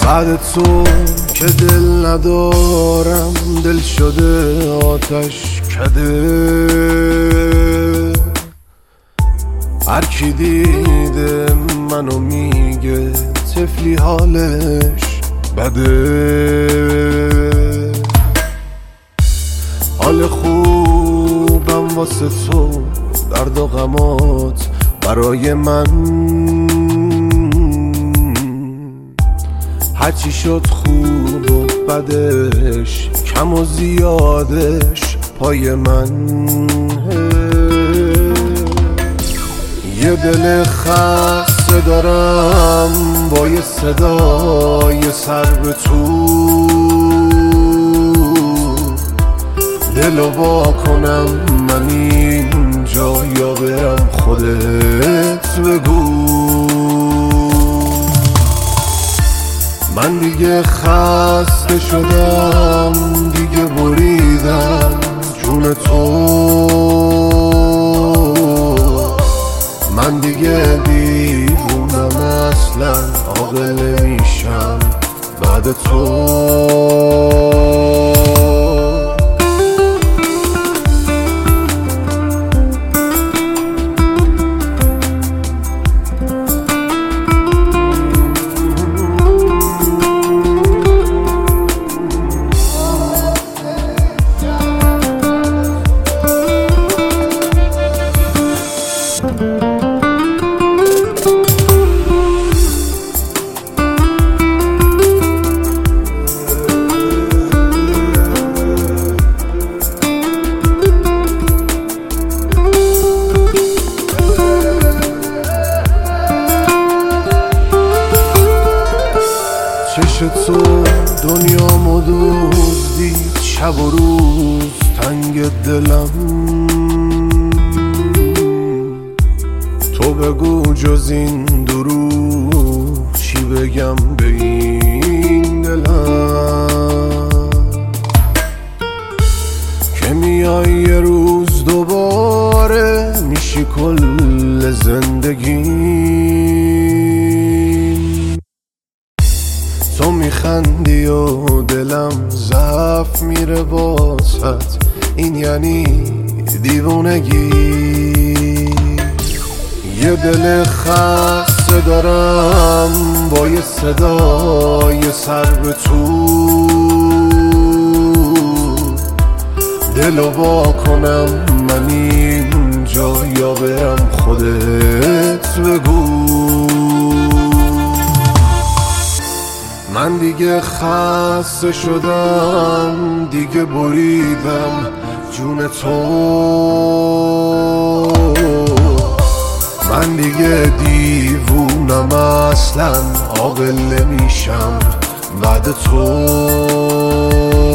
بعد تو که دل ندارم، دل شده آتش کده. هر کی دیده منو میگه طفلی حالش بده. حال خوبم واسه تو، درد و غمات برای من. هرچی شد خوب و بدش، کم و زیادش پای من. یه دل خسته دارم با یه صدای سر به تو. دلو وا کنم من اینجا یا برم خودت بگو. من دیگه خسته شدم، دیگه بریدم جون تو. من دیگه دیوونم اصلا، عاقل نمیشم بعد تو. چش تو دنیامو دزدید، شب و روز تنگ دلم. تو بگو جز این دروغ چی بگم به این دلم، که میای یه روز دوباره میشی کل زندگی. تو میخندی و دلم ضعف میره واسط، این یعنی دیوونگی. یه دل خسته دارم با یه صدای سر به تو. دلو وا کنم من اینجا یا برم خودت بگو. من دیگه خسته شدم، دیگه بریدم جون تو. من دیگه دیوونم اصلا، عاقل نمیشم بعد تو.